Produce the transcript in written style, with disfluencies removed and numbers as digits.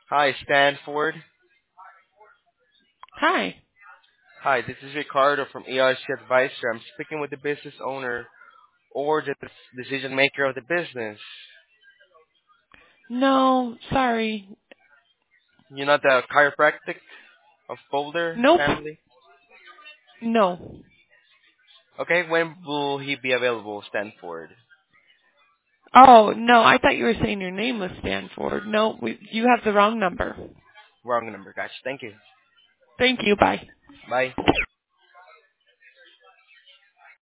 Hi, Stanford. Hi. Hi, this is Ricardo from ERC Advisor. I'm speaking with the business owner or the decision maker of the business. No, sorry. You're not the chiropractic of Boulder Nope. family? No. Okay, when will he be available, Stanford? Oh, no, I thought you were saying your name was Stanford. No, you have the wrong number. Wrong number, guys. Thank you. Thank you. Bye. Bye.